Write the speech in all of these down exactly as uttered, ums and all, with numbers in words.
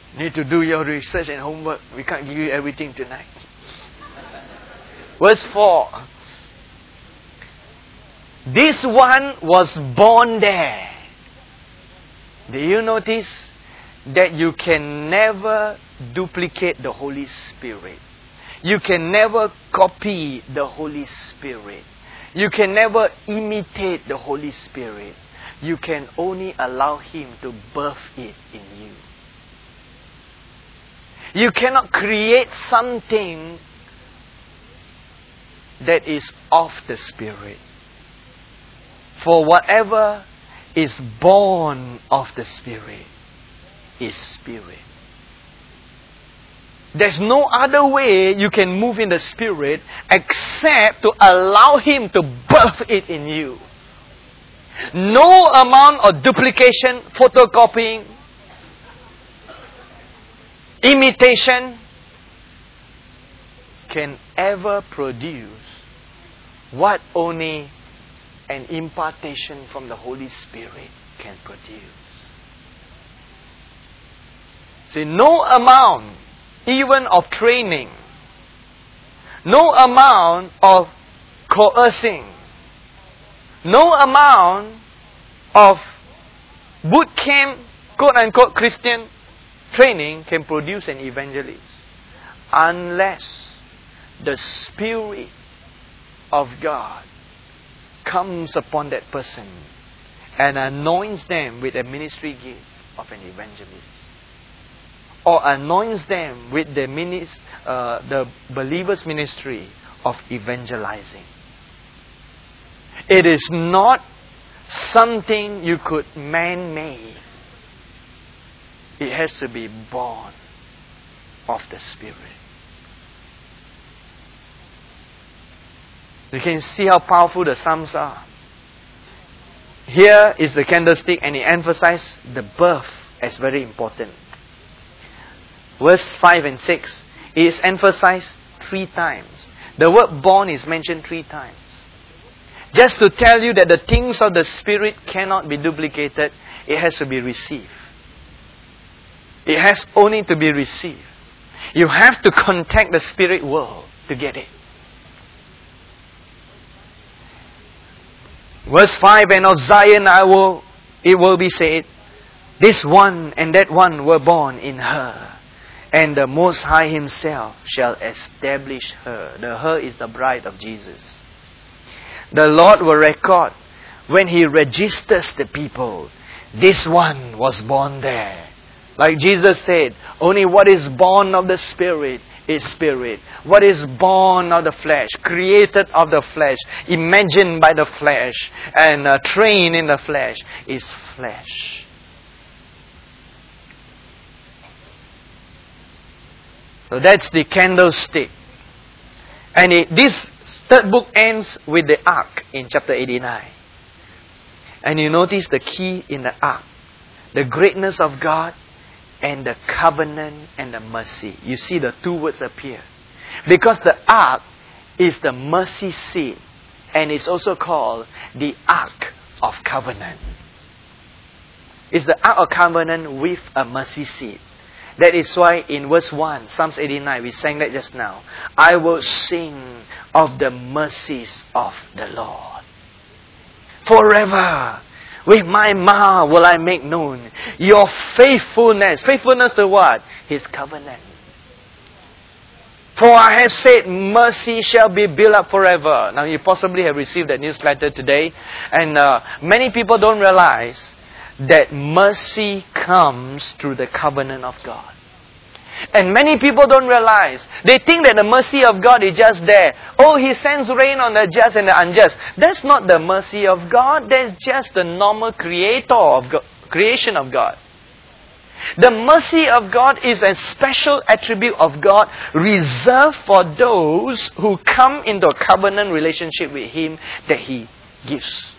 Need to do your research and homework. We can't give you everything tonight. Verse four. This one was born there. Do you notice that you can never duplicate the Holy Spirit? You can never copy the Holy Spirit. You can never imitate the Holy Spirit. You can only allow Him to birth it in you. You cannot create something that is of the Spirit. For whatever is born of the Spirit is Spirit. There's no other way you can move in the Spirit except to allow Him to birth it in you. No amount of duplication, photocopying, imitation can ever produce what only an impartation from the Holy Spirit can produce. See, no amount even of training, no amount of coercing, no amount of boot camp, quote-unquote Christian training can produce an evangelist unless the Spirit of God comes upon that person and anoints them with a ministry gift of an evangelist, or anoints them with the minis, uh, the believer's ministry of evangelizing. It is not something you could man-made. It has to be born of the Spirit. You can see how powerful the Psalms are. Here is the candlestick, and it emphasizes the birth as very important. Verse five and six is emphasized three times. The word born is mentioned three times. Just to tell you that the things of the Spirit cannot be duplicated, it has to be received. It has only to be received. You have to contact the spirit world to get it. Verse five, and of Zion I will, it will be said, this one and that one were born in her, and the Most High Himself shall establish her. The her is the bride of Jesus. The Lord will record when He registers the people. This one was born there. Like Jesus said, only what is born of the Spirit is Spirit. What is born of the flesh, created of the flesh, imagined by the flesh, and uh, trained in the flesh, is flesh. So that's the candlestick. And it, this third book ends with the ark in chapter eighty-nine. And you notice the key in the ark. The greatness of God and the covenant and the mercy. You see the two words appear. Because the ark is the mercy seat. And it's also called the ark of covenant. It's the ark of covenant with a mercy seat. That is why in verse one, Psalms eighty-nine, we sang that just now. I will sing of the mercies of the Lord. Forever, with my mouth will I make known your faithfulness. Faithfulness to what? His covenant. For I have said, mercy shall be built up forever. Now you possibly have received that newsletter today. And uh, many people don't realize that mercy comes through the covenant of God. And many people don't realize. They think that the mercy of God is just there. Oh, He sends rain on the just and the unjust. That's not the mercy of God. That's just the normal creator of God, creation of God. The mercy of God is a special attribute of God reserved for those who come into a covenant relationship with Him that He gives.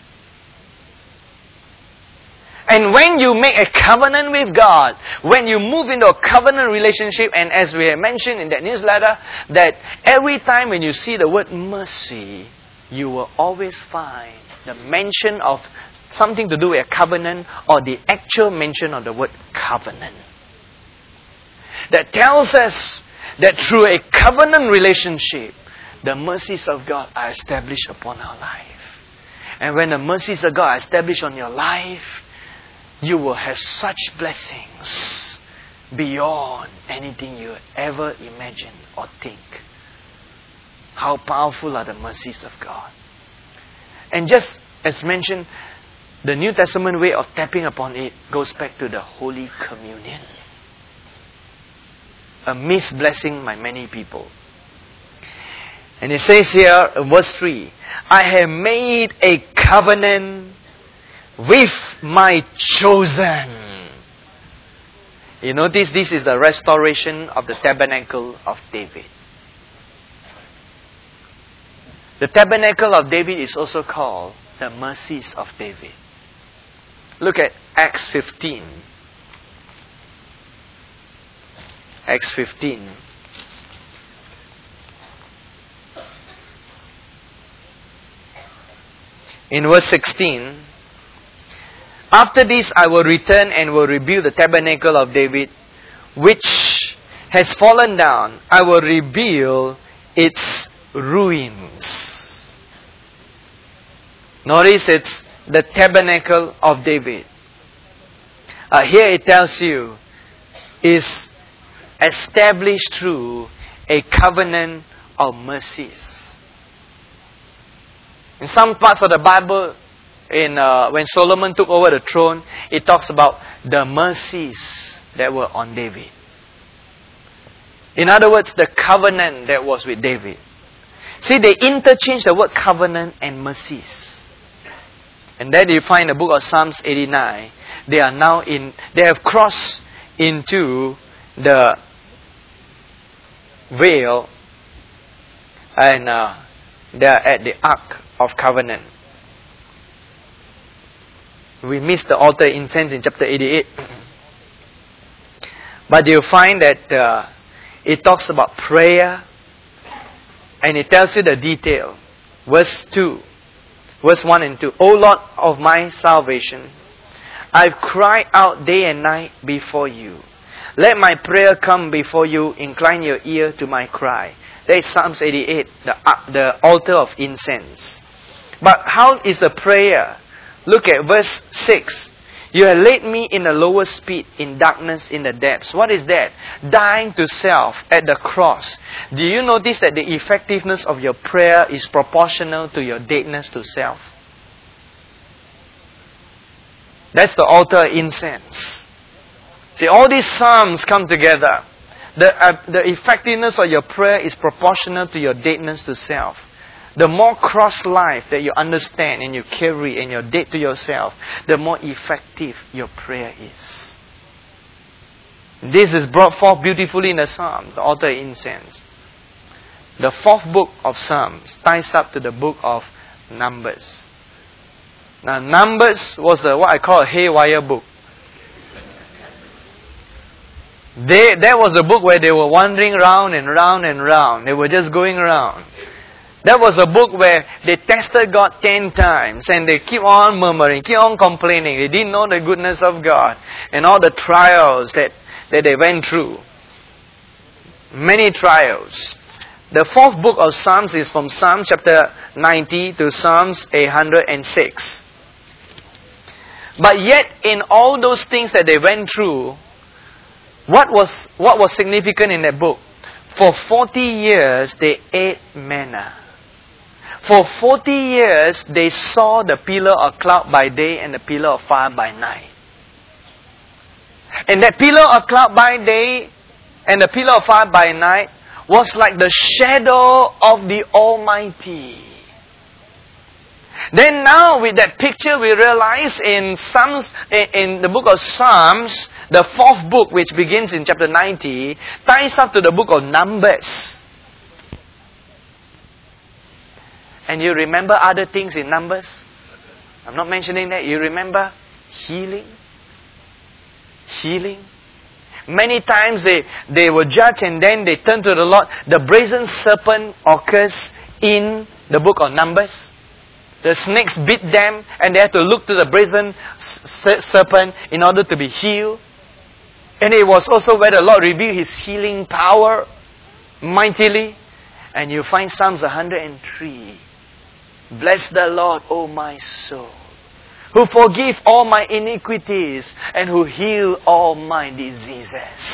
And when you make a covenant with God, when you move into a covenant relationship, and as we have mentioned in that newsletter, that every time when you see the word mercy, you will always find the mention of something to do with a covenant or the actual mention of the word covenant. that tells us that through a covenant relationship, the mercies of God are established upon our life. And when the mercies of God are established on your life, you will have such blessings beyond anything you ever imagine or think. How powerful are the mercies of God. And just as mentioned, the New Testament way of tapping upon it goes back to the Holy Communion. A missed blessing by many people. And it says here, verse three, I have made a covenant with my chosen. You notice this is the restoration of the tabernacle of David. The tabernacle of David is also called the mercies of David. Look at Acts fifteen. Acts fifteen. In verse sixteen, after this I will return and will rebuild the tabernacle of David, which has fallen down. I will rebuild its ruins. Notice it's the tabernacle of David. Uh, here it tells you, is established through a covenant of mercies. In some parts of the Bible, in uh, when Solomon took over the throne, it talks about the mercies that were on David. In other words, the covenant that was with David. See, they interchange the word covenant and mercies. And then you find the book of Psalms eighty-nine. They are now in, they have crossed into the veil and uh, they are at the Ark of Covenant. We missed the altar incense in chapter eighty-eight. But you'll find that uh, it talks about prayer and it tells you the detail. Verse two. Verse one and two. O Lord of my salvation, I've cried out day and night before you. Let my prayer come before you. Incline your ear to my cry. That is Psalms eighty-eight, the, uh, the altar of incense. But how is the prayer? Look at verse six. You have laid me in the lowest pit, in darkness, in the depths. What is that? Dying to self at the cross. Do you notice that the effectiveness of your prayer is proportional to your deadness to self? That's the altar incense. See, all these psalms come together. The, uh, the effectiveness of your prayer is proportional to your deadness to self. The more cross life that you understand and you carry and you're dead to yourself, the more effective your prayer is. This is brought forth beautifully in the Psalm, the altar incense. The fourth book of Psalms ties up to the book of Numbers. Now, Numbers was a, what I call a haywire book. They, that was a book where they were wandering round and round and round. They were just going around. That was a book where they tested God ten times and they keep on murmuring, keep on complaining. They didn't know the goodness of God and all the trials that, that they went through. Many trials. The fourth book of Psalms is from Psalm chapter ninety to Psalms one hundred six. But yet in all those things that they went through, what was, what was significant in that book? For forty years they ate manna. For forty years, they saw the pillar of cloud by day and the pillar of fire by night. And that pillar of cloud by day and the pillar of fire by night was like the shadow of the Almighty. Then now with that picture, we realize in Psalms, in the book of Psalms, the fourth book, which begins in chapter ninety, ties up to the book of Numbers. And you remember other things in Numbers? I'm not mentioning that. You remember healing? Healing? Many times they, they were judged and then they turned to the Lord. The brazen serpent occurs in the book of Numbers. The snakes bit them and they had to look to the brazen serpent in order to be healed. And it was also where the Lord revealed His healing power mightily. And you find Psalms one hundred three. Bless the Lord, O my soul, who forgive all my iniquities and who heal all my diseases.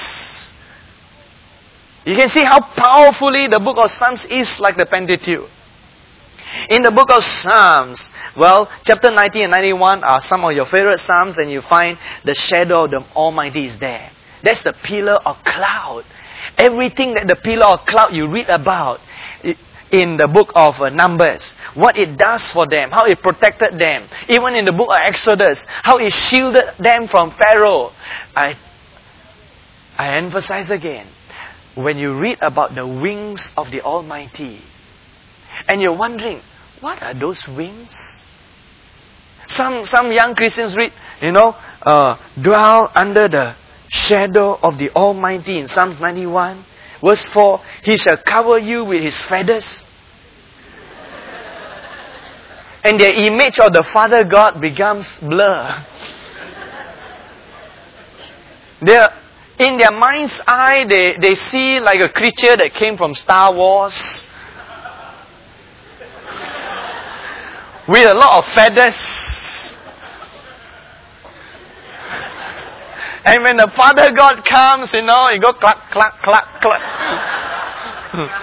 You can see how powerfully the book of Psalms is like the Pentateuch. In the book of Psalms, well, chapter ninety and ninety-one are some of your favorite Psalms, and you find the shadow of the Almighty is there. That's the pillar of cloud. Everything that the pillar of cloud you read about in the book of uh, Numbers, what it does for them, how it protected them. Even in the book of Exodus, how it shielded them from Pharaoh. I, I emphasize again, when you read about the wings of the Almighty, and you're wondering, what are those wings? Some some young Christians read, you know, uh, dwell under the shadow of the Almighty in Psalms ninety-one. Verse four, He shall cover you with His feathers. And the image of the Father God becomes blur. They're, in their mind's eye, they, they see like a creature that came from Star Wars. With a lot of feathers. And when the Father God comes, you know, you go clack, clack, clack, clack.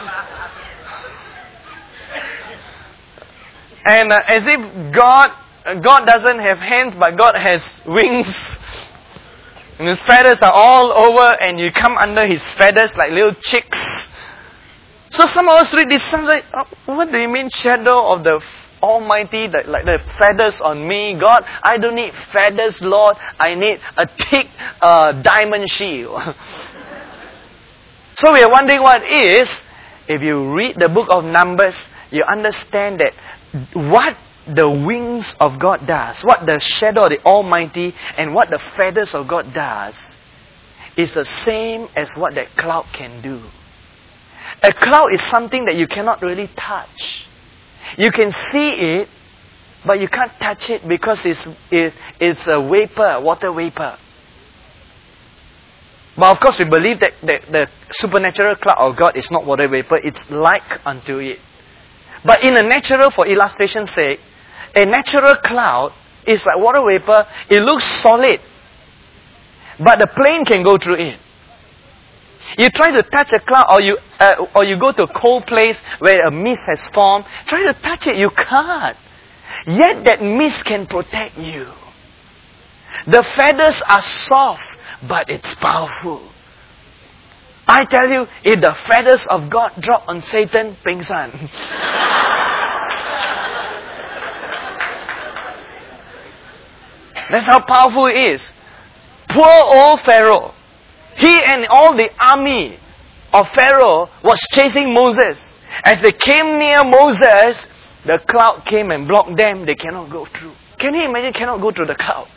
And uh, as if God, God doesn't have hands, but God has wings. And His feathers are all over, and you come under His feathers like little chicks. So some of us read this, sounds like, oh, what do you mean shadow of the Almighty, the, like the feathers on me? God, I don't need feathers, Lord. I need a thick uh, diamond shield. So we are wondering what it is. If you read the book of Numbers, you understand that what the wings of God does, what the shadow of the Almighty and what the feathers of God does, is the same as what that cloud can do. A cloud is something that you cannot really touch. You can see it, but you can't touch it because it's, it, it's a vapor, water vapor. But of course we believe that, that the supernatural cloud of God is not water vapor, it's like unto it. But in a natural, for illustration's sake, a natural cloud is like water vapor. It looks solid, but the plane can go through it. You try to touch a cloud, or you uh, or you go to a cold place where a mist has formed. Try to touch it, you can't. Yet that mist can protect you. The feathers are soft, but it's powerful. I tell you, if the feathers of God drop on Satan, ping san. That's how powerful it is. Poor old Pharaoh. He and all the army of Pharaoh was chasing Moses. As they came near Moses, the cloud came and blocked them. They cannot go through. Can you imagine? Cannot go through the cloud.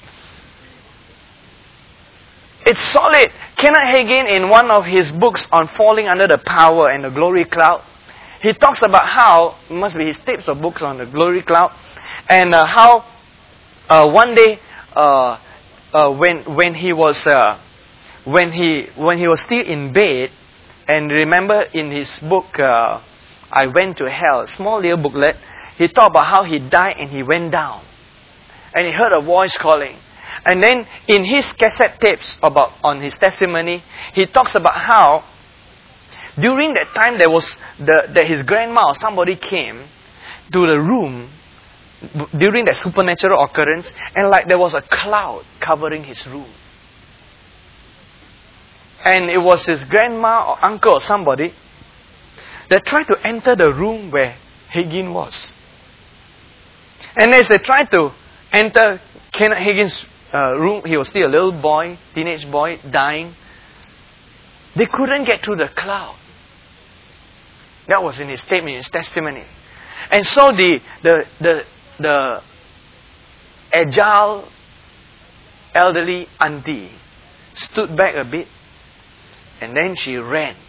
It's solid. Kenneth Hagin, in one of his books on falling under the power and the glory cloud, he talks about how, it must be his tapes or books on the glory cloud, and uh, how uh, one day uh, uh, when when he was uh, when he when he was still in bed, and remember in his book uh, I Went to Hell, small little booklet, he talked about how he died and he went down, and he heard a voice calling. And then in his cassette tapes about on his testimony, he talks about how during that time there was the that his grandma or somebody came to the room during that supernatural occurrence, and like there was a cloud covering his room. And it was his grandma or uncle or somebody that tried to enter the room where Hagin was. And as they tried to enter Kenneth Hagin's Uh, room, he was still a little boy, teenage boy, dying. They couldn't get through the cloud. That was in his statement, his testimony. And so the the the the agile elderly auntie stood back a bit, and then she ran